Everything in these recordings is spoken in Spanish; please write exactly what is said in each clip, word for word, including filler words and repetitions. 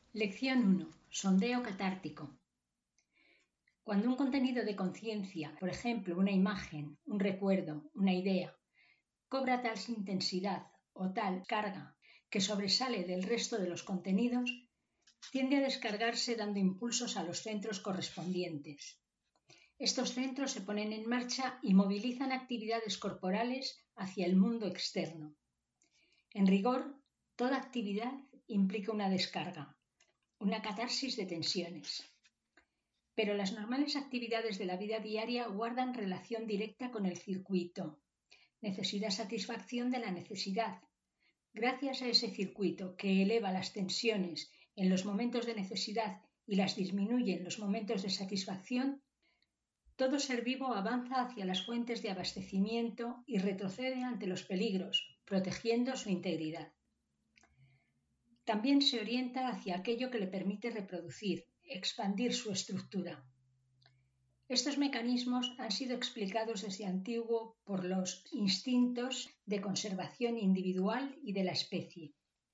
Lección uno. Sondeo catártico. Cuando un contenido de conciencia, por ejemplo una imagen, un recuerdo, una idea, cobra tal intensidad o tal carga que sobresale del resto de los contenidos, tiende a descargarse dando impulsos a los centros correspondientes. Estos centros se ponen en marcha y movilizan actividades corporales hacia el mundo externo. En rigor, toda actividad implica una descarga, una catarsis de tensiones. Pero las normales actividades de la vida diaria guardan relación directa con el circuito. Necesidad-satisfacción de la necesidad. Gracias a ese circuito que eleva las tensiones en los momentos de necesidad y las disminuye en los momentos de satisfacción, todo ser vivo avanza hacia las fuentes de abastecimiento y retrocede ante los peligros, protegiendo su integridad. También se orienta hacia aquello que le permite reproducir, expandir su estructura. Estos mecanismos han sido explicados desde antiguo por los instintos de conservación individual y de la especie.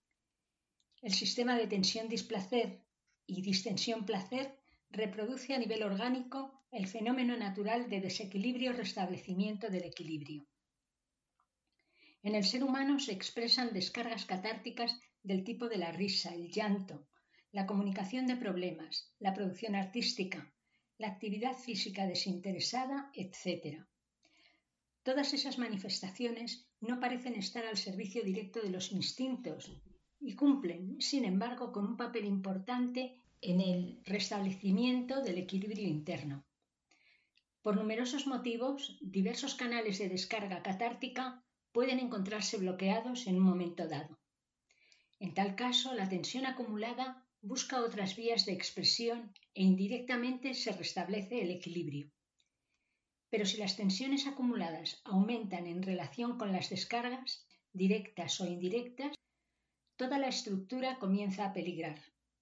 El sistema de tensión-displacer y distensión-placer reproduce a nivel orgánico el fenómeno natural de desequilibrio-restablecimiento del equilibrio. En el ser humano se expresan descargas catárticas del tipo de la risa, el llanto, la comunicación de problemas, la producción artística, la actividad física desinteresada, etcétera. Todas esas manifestaciones no parecen estar al servicio directo de los instintos y cumplen, sin embargo, con un papel importante en el restablecimiento del equilibrio interno. Por numerosos motivos, diversos canales de descarga catártica pueden encontrarse bloqueados en un momento dado. En tal caso, la tensión acumulada busca otras vías de expresión e indirectamente se restablece el equilibrio. Pero si las tensiones acumuladas aumentan en relación con las descargas, directas o indirectas, toda la estructura comienza a peligrar.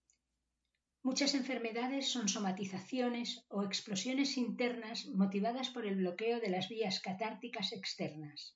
Muchas enfermedades son somatizaciones o explosiones internas motivadas por el bloqueo de las vías catárticas externas.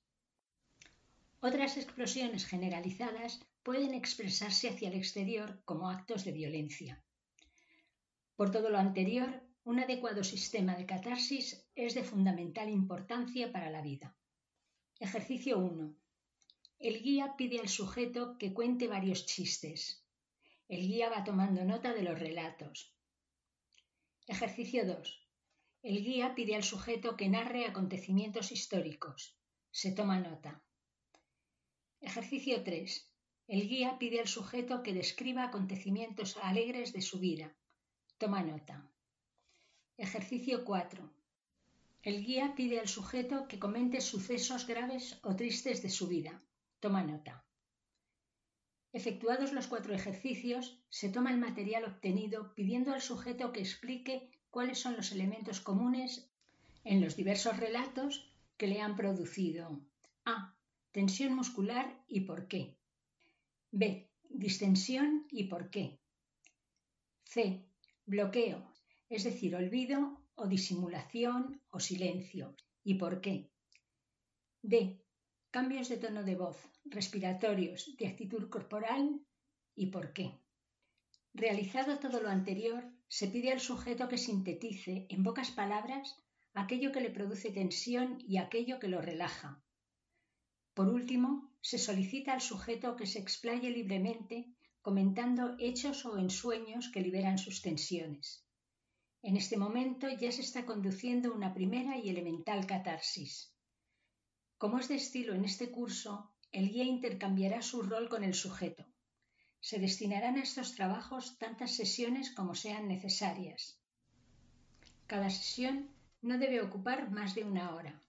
Otras explosiones generalizadas pueden expresarse hacia el exterior como actos de violencia. Por todo lo anterior, un adecuado sistema de catarsis es de fundamental importancia para la vida. Ejercicio uno. El guía pide al sujeto que cuente varios chistes. El guía va tomando nota de los relatos. Ejercicio dos. El guía pide al sujeto que narre acontecimientos históricos. Se toma nota. Ejercicio tres. El guía pide al sujeto que describa acontecimientos alegres de su vida. Toma nota. Ejercicio cuatro. El guía pide al sujeto que comente sucesos graves o tristes de su vida. Toma nota. Efectuados los cuatro ejercicios, se toma el material obtenido pidiendo al sujeto que explique cuáles son los elementos comunes en los diversos relatos que le han producido A. Tensión muscular y por qué. B. Distensión y por qué. C. Bloqueo, es decir, olvido o disimulación o silencio y por qué. D. Cambios de tono de voz, respiratorios, de actitud corporal y por qué. Realizado todo lo anterior, se pide al sujeto que sintetice en pocas palabras aquello que le produce tensión y aquello que lo relaja. Por último, se solicita al sujeto que se explaye libremente comentando hechos o ensueños que liberan sus tensiones. En este momento ya se está conduciendo una primera y elemental catarsis. Como es de estilo en este curso, el guía intercambiará su rol con el sujeto. Se destinarán a estos trabajos tantas sesiones como sean necesarias. Cada sesión no debe ocupar más de una hora.